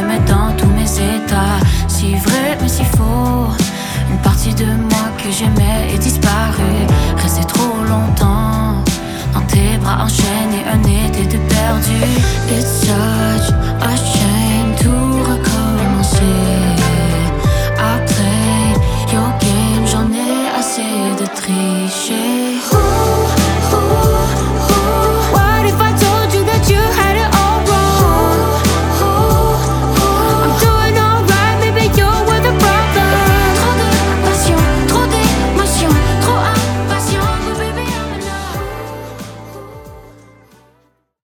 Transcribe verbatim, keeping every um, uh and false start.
t'aimais dans tous mes états. Si vrai mais si faux, une partie de moi que j'aimais est disparue. Resté trop longtemps dans tes bras enchaînés, un été de perdu. It's such a